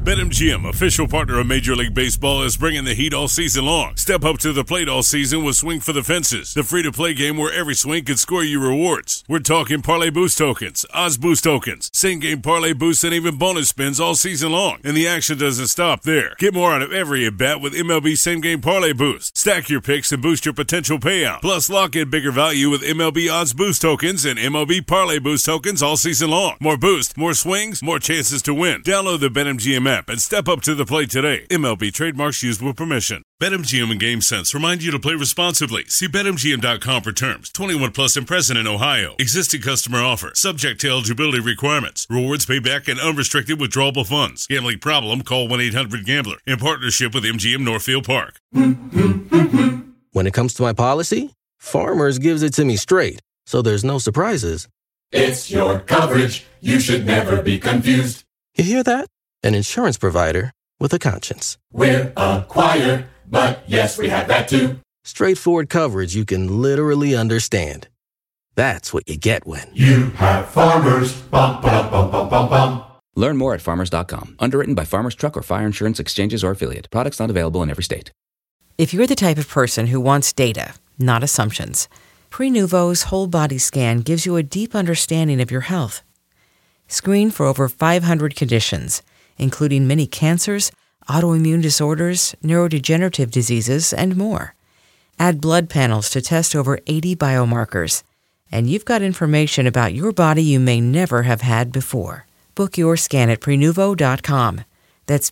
BetMGM, official partner of Major League Baseball, is bringing the heat all season long. Step up to the plate all season with Swing for the Fences, the free-to-play game where every swing can score you rewards. We're talking parlay boost tokens, odds boost tokens, same-game parlay boosts, and even bonus spins all season long. And the action doesn't stop there. Get more out of every at-bat with MLB same-game parlay boost. Stack your picks and boost your potential payout. Plus, lock in bigger value with MLB odds boost tokens and MLB parlay boost tokens all season long. More boost, more swings, more chances to win. Download the BetMGM app and step up to the plate today. MLB trademarks used with permission. BetMGM and GameSense remind you to play responsibly. See BetMGM.com for terms. 21 plus and present in Ohio. Existing customer offer. Subject to eligibility requirements. Rewards payback and unrestricted withdrawable funds. Gambling problem? Call 1-800-GAMBLER. In partnership with MGM Northfield Park. When it comes to my policy, Farmers gives it to me straight, so there's no surprises. It's your coverage. You should never be confused. You hear that? An insurance provider with a conscience. We're a choir, but yes, we have that too. Straightforward coverage you can literally understand. That's what you get when you have Farmers. Bum, bum, bum, bum, bum, bum. Learn more at farmers.com. Underwritten by Farmers Truck or Fire Insurance Exchanges or Affiliate. Products not available in every state. If you're the type of person who wants data, not assumptions, Prenuvo's whole body scan gives you a deep understanding of your health. Screen for over 500 conditions, including many cancers, autoimmune disorders, neurodegenerative diseases, and more. Add blood panels to test over 80 biomarkers, and you've got information about your body you may never have had before. Book your scan at Prenuvo.com. That's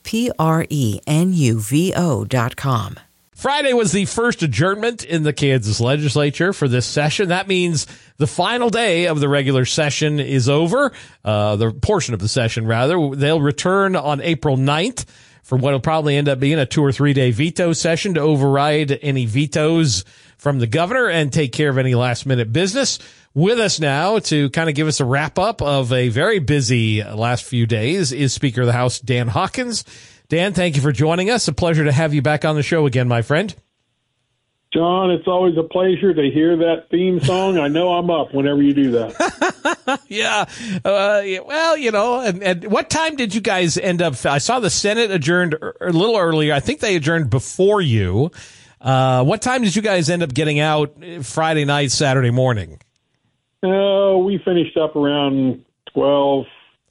Prenuvo.com. Friday was the first adjournment in the Kansas legislature for this session. That means the final day of the regular session is over, the portion of the session, rather. They'll return on April 9th for what will probably end up being a 2 or 3 day veto session to override any vetoes from the governor and take care of any last-minute business. With us now to kind of give us a wrap-up of a very busy last few days is Speaker of the House Dan Hawkins. Dan, thank you for joining us. A pleasure to have you back on the show again, my friend. John, it's always a pleasure to hear that theme song. I know I'm up whenever you do that. Yeah. Well, you know, and what time did you guys end up? I saw the Senate adjourned a little earlier. I think they adjourned before you. What time did you guys end up getting out Friday night, Saturday morning? We finished up around 12:40,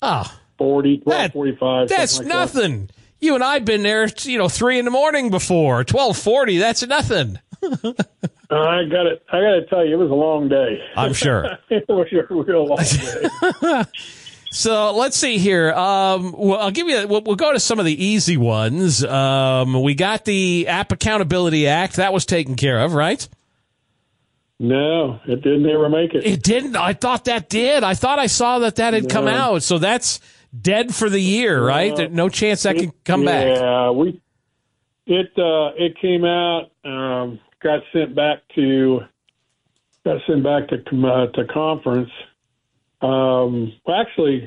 12:45. That's like nothing. That. You and I've been there, 3 a.m. before. 12:40, that's nothing. I got to tell you, it was a long day. I'm sure. It was a real long day. So let's see here. I'll give you. We'll go to some of the easy ones. We got the App Accountability Act that was taken care of, right? No, it didn't ever make it. It didn't. I thought that did. I thought I saw that had come out. So that's dead for the year, right? No chance that can come back. Yeah, it came out. Got sent back to conference. Actually,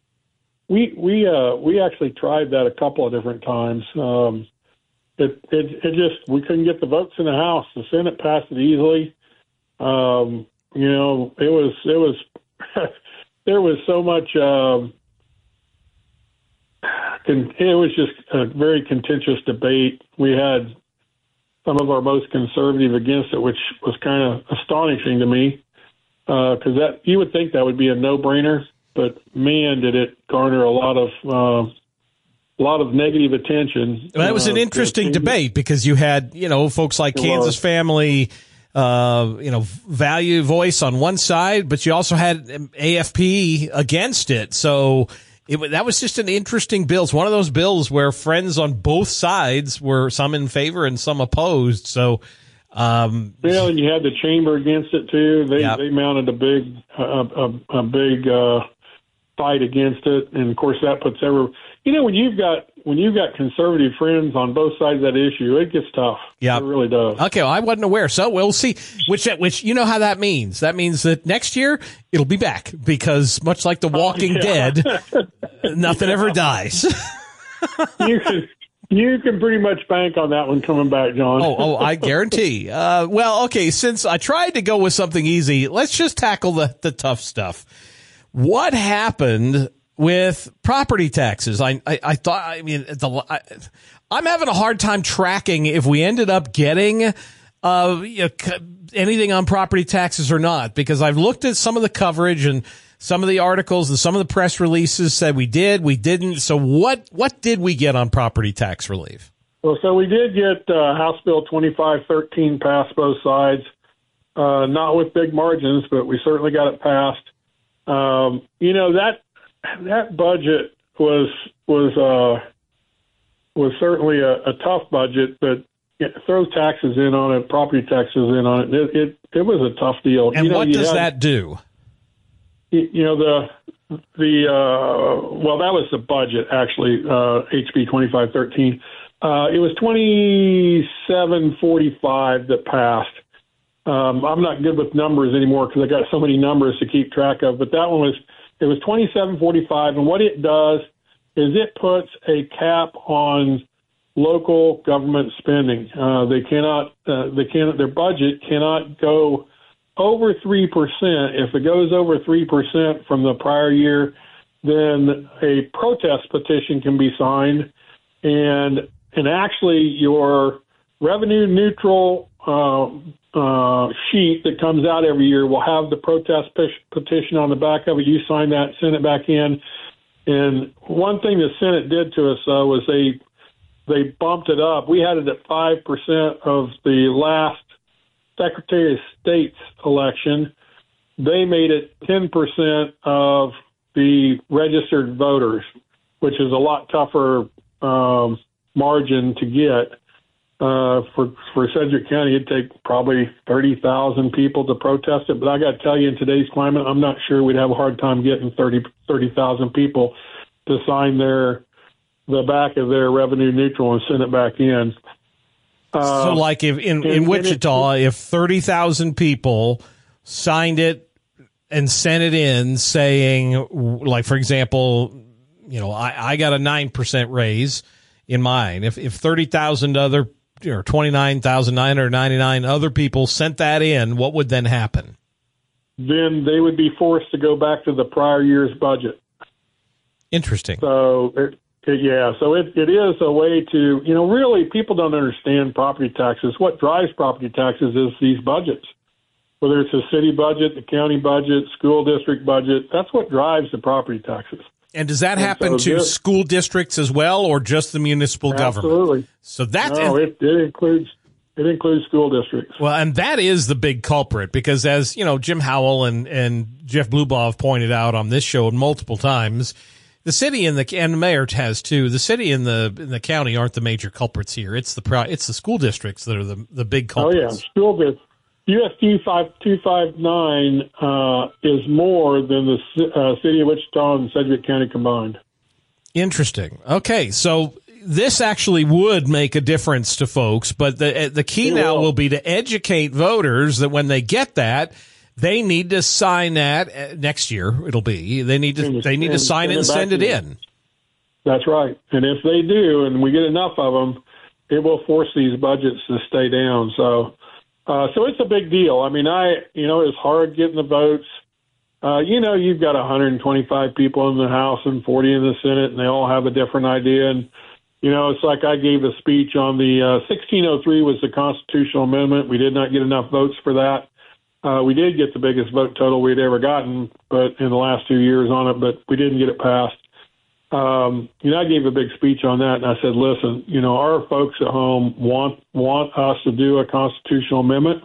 we actually tried that a couple of different times. It just, we couldn't get the votes in the House. The Senate passed it easily. It was there was so much. It was just a very contentious debate. We had some of our most conservative against it, which was kind of astonishing to me, because you would think that would be a no-brainer, but man, did it garner a lot of negative attention. Well, that was an interesting debate because you had folks like Kansas Family, value voice on one side, but you also had AFP against it. So that was just an interesting bill. It's one of those bills where friends on both sides were some in favor and some opposed. So, and you had the chamber against it too. They mounted a big fight against it, and of course that puts when you've got conservative friends on both sides of that issue, it gets tough. Yeah, it really does. Okay, well, I wasn't aware, so we'll see. Which you know how that means? That means that next year it'll be back because much like The Walking Dead, nothing ever dies. You can pretty much bank on that one coming back, John. Oh, I guarantee. Well, okay, since I tried to go with something easy, let's just tackle the tough stuff. What happened with property taxes. I'm having a hard time tracking if we ended up getting anything on property taxes or not, because I've looked at some of the coverage and some of the articles and some of the press releases said we did, we didn't. So what did we get on property tax relief? Well, so we did get House Bill 2513 passed both sides, not with big margins, but we certainly got it passed. That budget was certainly a tough budget, but it throws taxes in on it, property taxes in on it. It was a tough deal. And what does that do? That was the budget, actually, HB 2513. It was 2745 that passed. I'm not good with numbers anymore because I got so many numbers to keep track of, but that one it was 2745, and what it does is it puts a cap on local government spending. Their budget cannot go over 3%. If it goes over 3% from the prior year, then a protest petition can be signed, and actually your revenue neutral sheet that comes out every year will have the protest petition on the back of it. You sign that, send it back in. And one thing the Senate did to us was they bumped it up. We had it at 5% of the last Secretary of State's election. They made it 10% of the registered voters, which is a lot tougher margin to get. For Sedgwick County, it'd take probably 30,000 people to protest it. But I got to tell you, in today's climate, I'm not sure we'd have a hard time getting 30,000 people to sign the back of their revenue neutral and send it back in. So like if in Wichita, if 30,000 people signed it and sent it in saying, like, for example, I got a 9% raise in mine. If 30,000 other, 29,999 other people sent that in, what would then happen? Then they would be forced to go back to the prior year's budget. Interesting. So it is a way to, really people don't understand property taxes. What drives property taxes is these budgets, whether it's a city budget, the county budget, school district budget. That's what drives the property taxes. And does that happen to school districts as well, or just the municipal government? Absolutely. So that's it includes school districts. Well, and that is the big culprit, because as Jim Howell and Jeff Blubaugh pointed out on this show multiple times, the city and the mayor has too. The city and the county aren't the major culprits here. It's the school districts that are the big culprits. Oh yeah, school districts. USD 5259 is more than the city of Wichita and Sedgwick County combined. Interesting. Okay, so this actually would make a difference to folks, but the key now will be to educate voters that when they get that, they need to sign that next year. It'll be they need to sign it and send it in. That's right. And if they do, and we get enough of them, it will force these budgets to stay down. So it's a big deal. I mean, it's hard getting the votes. You've got 125 people in the House and 40 in the Senate, and they all have a different idea. And, it's like I gave a speech on the 1603 was the constitutional amendment. We did not get enough votes for that. We did get the biggest vote total we'd ever gotten, but in the last 2 years on it, but we didn't get it passed. I gave a big speech on that, and I said, listen, our folks at home want us to do a constitutional amendment.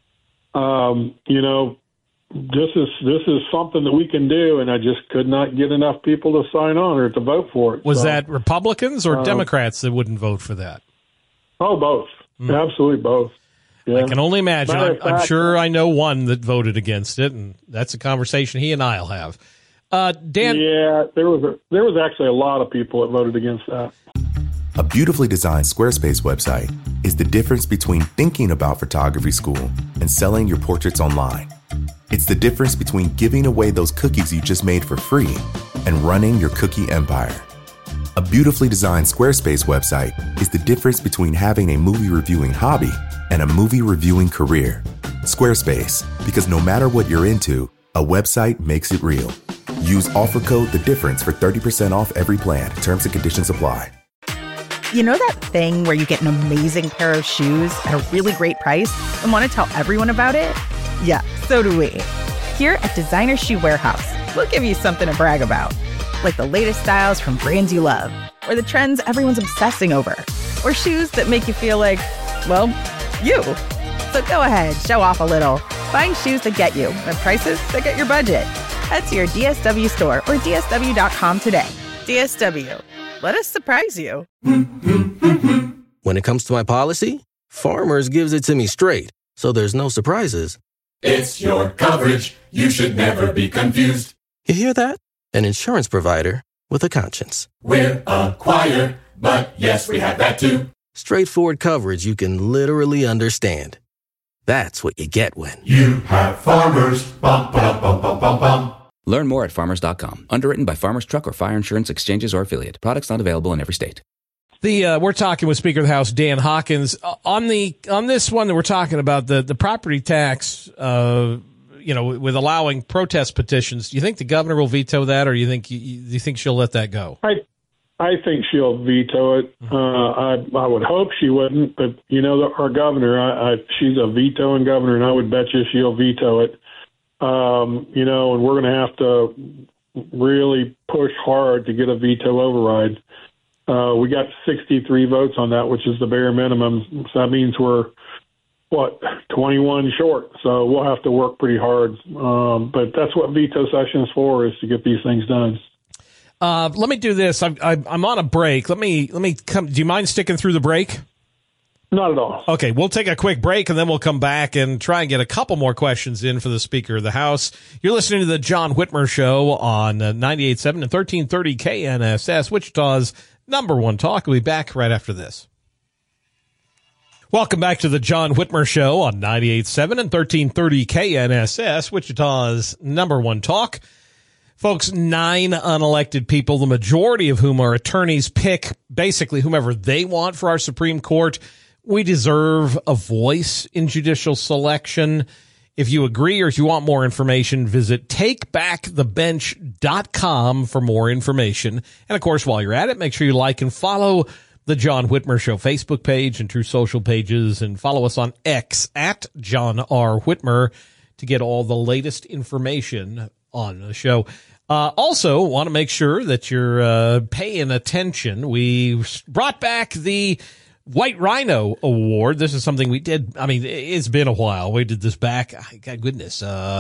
This is something that we can do, and I just could not get enough people to sign on or to vote for it. Was that Republicans or Democrats that wouldn't vote for that? Oh, both. Absolutely both. Yeah. I can only imagine. I'm sure I know one that voted against it, and that's a conversation he and I'll have. Dan? Yeah, there was actually a lot of people that voted against that. A beautifully designed Squarespace website is the difference between thinking about photography school and selling your portraits online. It's the difference between giving away those cookies you just made for free and running your cookie empire. A beautifully designed Squarespace website is the difference between having a movie reviewing hobby and a movie reviewing career. Squarespace, because no matter what you're into, a website makes it real. Use offer code The Difference for 30% off every plan. Terms and conditions apply. You know that thing where you get an amazing pair of shoes at a really great price and want to tell everyone about it? Yeah, so do we. Here at Designer Shoe Warehouse, we'll give you something to brag about. Like the latest styles from brands you love, or the trends everyone's obsessing over, or shoes that make you feel like, well, you. So go ahead, show off a little. Find shoes that get you at prices that get your budget. Head to your DSW store or DSW.com today. DSW. Let us surprise you. When it comes to my policy, Farmers gives it to me straight, so there's no surprises. It's your coverage. You should never be confused. You hear that? An insurance provider with a conscience. We're a choir, but yes, we have that too. Straightforward coverage you can literally understand. That's what you get when you have Farmers. Bum, ba, bum, bum, bum, bum. Learn more at farmers.com. Underwritten by Farmers Truck or Fire Insurance Exchanges or Affiliate. Products not available in every state. We're talking with Speaker of the House Dan Hawkins on this one that we're talking about the property tax. With allowing protest petitions. Do you think the governor will veto that, or do you think she'll let that go? I think she'll veto it. I would hope she wouldn't, but our governor, she's a vetoing governor, and I would bet you she'll veto it. And we're going to have to really push hard to get a veto override. We got 63 votes on that, which is the bare minimum. So that means we're 21 short. So we'll have to work pretty hard. But that's what veto session is for, is to get these things done. Let me do this. I'm on a break. Let me come. Do you mind sticking through the break? Not at all. Okay, we'll take a quick break, and then we'll come back and try and get a couple more questions in for the Speaker of the House. You're listening to the John Whitmer Show on 98.7 and 1330 KNSS, Wichita's #1 talk. We'll be back right after this. Welcome back to the John Whitmer Show on 98.7 and 1330 KNSS, Wichita's #1 talk. Folks, 9 unelected people, the majority of whom are attorneys, pick basically whomever they want for our Supreme Court. We deserve a voice in judicial selection. If you agree or if you want more information, visit takebackthebench.com for more information. And, of course, while you're at it, make sure you like and follow the John Whitmer Show Facebook page and True Social pages, and follow us on X at John R. Whitmer to get all the latest information on the show. Also, want to make sure that you're paying attention. We brought back the White Rhino Award. This is something we did. I mean, it's been a while. We did this back, God goodness,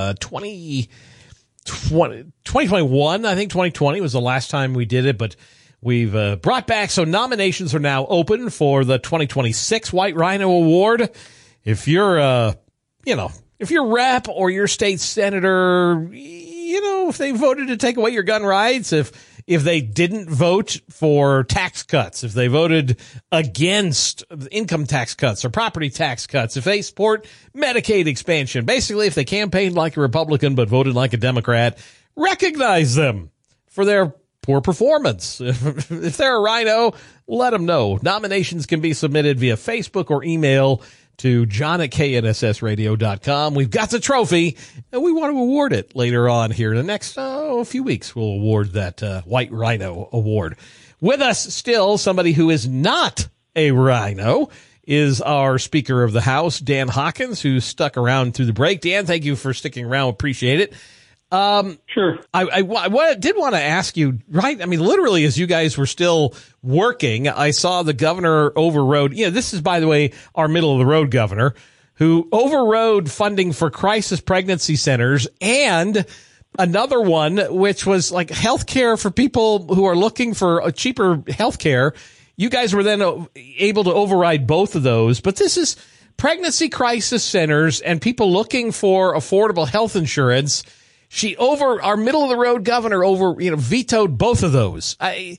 2021. I think 2020 was the last time we did it, but we've brought back. So nominations are now open for the 2026 White Rhino Award. If you're, if your rep or your state senator, if they voted to take away your gun rights, if they didn't vote for tax cuts, if they voted against income tax cuts or property tax cuts, if they support Medicaid expansion, basically if they campaigned like a Republican but voted like a Democrat, recognize them for their poor performance. If they're a rhino, let them know. Nominations can be submitted via Facebook or email to john@knssradio.com. We've got the trophy, and we want to award it later on here in the next few weeks. We'll award that White Rhino Award. With us still, somebody who is not a rhino, is our Speaker of the House, Dan Hawkins, who stuck around through the break. Dan, thank you for sticking around. Appreciate it. Sure. I did want to ask you, right? I mean, literally, as you guys were still working, I saw the governor overrode. This is, by the way, our middle of the road governor, who overrode funding for crisis pregnancy centers and another one, which was like healthcare for people who are looking for a cheaper healthcare. You guys were then able to override both of those, but this is pregnancy crisis centers and people looking for affordable health insurance. Our middle of the road governor vetoed both of those.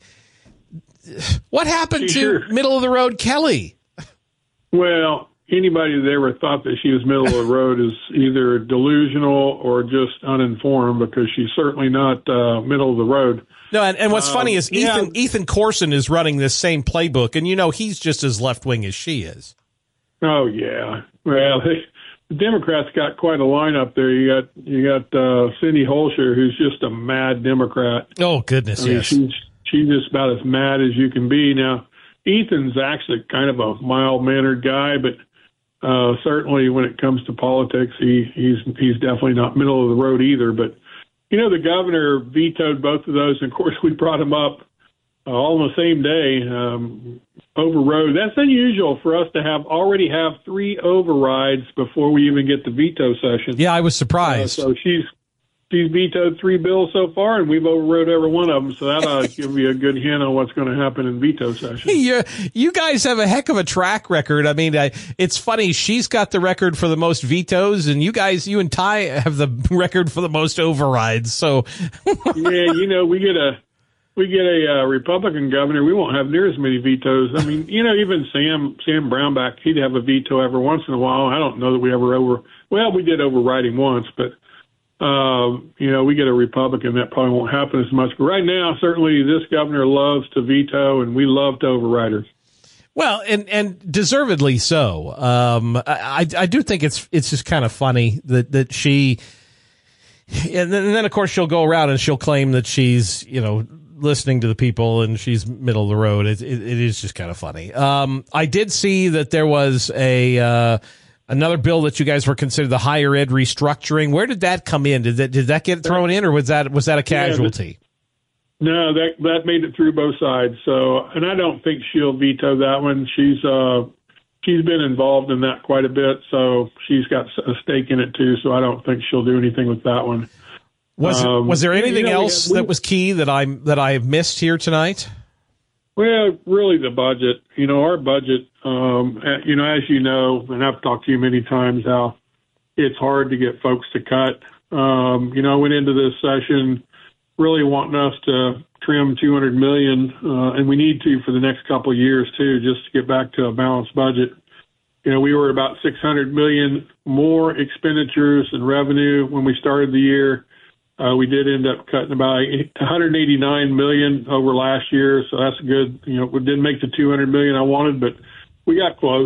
What happened to middle of the road Kelly? Well, anybody that ever thought that she was middle of the road is either delusional or just uninformed, because she's certainly not middle of the road. No, and what's funny is Ethan Corson is running this same playbook, and he's just as left wing as she is. Oh yeah, well. the Democrats got quite a lineup there. You got Cindy Holscher, who's just a mad Democrat. Oh, goodness, yes. She's just about as mad as you can be. Now, Ethan's actually kind of a mild-mannered guy, but certainly when it comes to politics, he's definitely not middle of the road either. But, the governor vetoed both of those. And, of course, we brought him up all on the same day, overrode. That's unusual for us to already have 3 overrides before we even get to veto session. Yeah, I was surprised. So she's vetoed 3 bills so far, and we've overrode every one of them. So that ought to give you a good hint on what's going to happen in veto session. You guys have a heck of a track record. I mean, it's funny. She's got the record for the most vetoes, and you and Ty have the record for the most overrides. So yeah, we get a Republican governor, we won't have near as many vetoes. I mean, even Sam Brownback, he'd have a veto every once in a while. I don't know that we ever we did override him once, but we get a Republican, that probably won't happen as much. But right now, certainly this governor loves to veto, and we love to override her. Well, and deservedly so. I do think it's just kind of funny that she, and then of course she'll go around and she'll claim that she's listening to the people and she's middle of the road. It is just kind of funny. I did see that there was another bill that you guys were considering, the higher ed restructuring. Where did that come in? Did that get thrown in, or was that a casualty? No, that made it through both sides. So, and I don't think she'll veto that one. She's been involved in that quite a bit, so she's got a stake in it too. So I don't think she'll do anything with that one. Was there anything else that was key that I missed here tonight? Well, really the budget. Our budget, as you know, and I've talked to you many times, how it's hard to get folks to cut. I went into this session really wanting us to trim $200 million, and we need to for the next couple of years too, just to get back to a balanced budget. We were about $600 million more expenditures and revenue when we started the year. We did end up cutting about $189 million over last year, so that's good. We didn't make the $200 million I wanted, but we got close.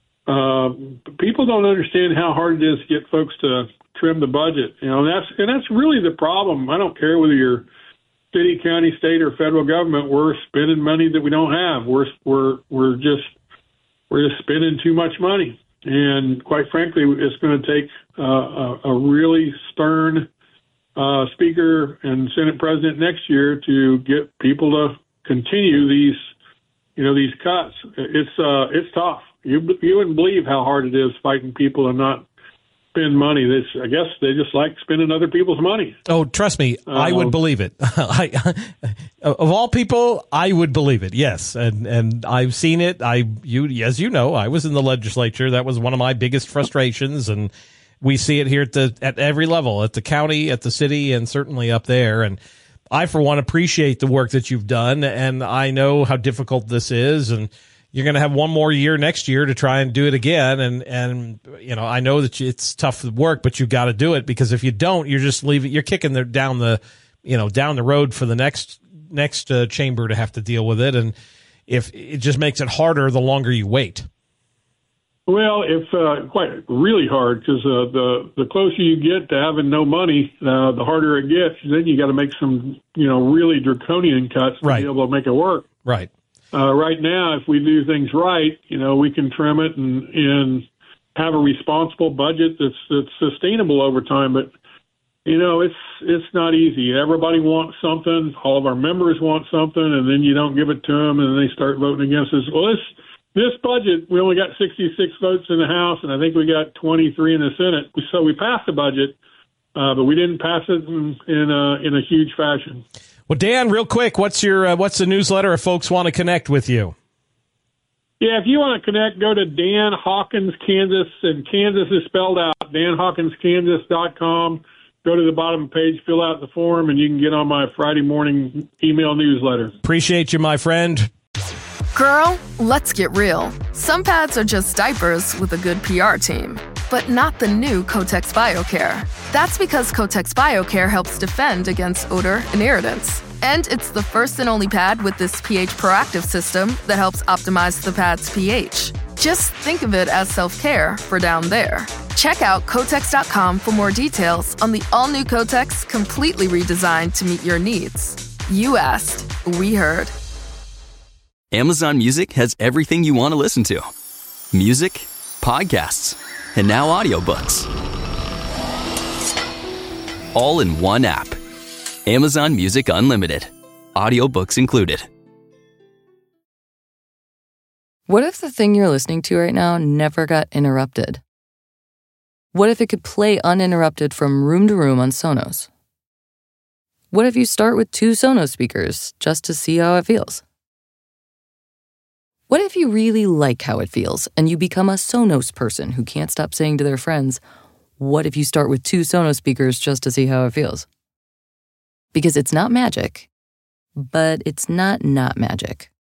People don't understand how hard it is to get folks to trim the budget. That's really the problem. I don't care whether you're city, county, state, or federal government. We're spending money that we don't have. We're just spending too much money, and quite frankly, it's going to take a really stern Speaker and Senate President next year to get people to continue these cuts. It's tough. You wouldn't believe how hard it is fighting people and not spend money. I guess they just like spending other people's money. Oh, trust me, I would believe it. Of all people, I would believe it. Yes, and I've seen it. As you know, I was in the legislature. That was one of my biggest frustrations, and we see it here at every level, at the county, at the city, and certainly up there. And I, for one, appreciate the work that you've done, and I know how difficult this is, and you're going to have one more year next year to try and do it again. And I know that it's tough work, but you've got to do it, because if you don't, you're just leaving. You're kicking down the road for the next chamber to have to deal with it, and if it just makes it harder the longer you wait. Well, it's quite really hard, because the closer you get to having no money, the harder it gets. Then you got to make some really draconian cuts to be able to make it work. Right. Right now, if we do things right, we can trim it and have a responsible budget that's sustainable over time. But it's not easy. Everybody wants something. All of our members want something, and then you don't give it to them, and they start voting against us. Well, this budget, we only got 66 votes in the House, and I think we got 23 in the Senate. So we passed the budget, but we didn't pass it in a huge fashion. Well, Dan, real quick, what's the newsletter if folks want to connect with you? Yeah, if you want to connect, go to Dan Hawkins Kansas, and Kansas is spelled out, danhawkinskansas.com. Go to the bottom of the page, fill out the form, and you can get on my Friday morning email newsletter. Appreciate you, my friend. Girl, let's get real. Some pads are just diapers with a good PR team, but not the new Kotex BioCare. That's because Kotex BioCare helps defend against odor and irritants. And it's the first and only pad with this pH proactive system that helps optimize the pad's pH. Just think of it as self-care for down there. Check out Kotex.com for more details on the all-new Kotex, completely redesigned to meet your needs. You asked, we heard. Amazon Music has everything you want to listen to. Music, podcasts, and now audiobooks. All in one app. Amazon Music Unlimited. Audiobooks included. What if the thing you're listening to right now never got interrupted? What if it could play uninterrupted from room to room on Sonos? What if you start with 2 Sonos speakers just to see how it feels? What if you really like how it feels and you become a Sonos person who can't stop saying to their friends, what if you start with 2 Sonos speakers just to see how it feels? Because it's not magic, but it's not magic.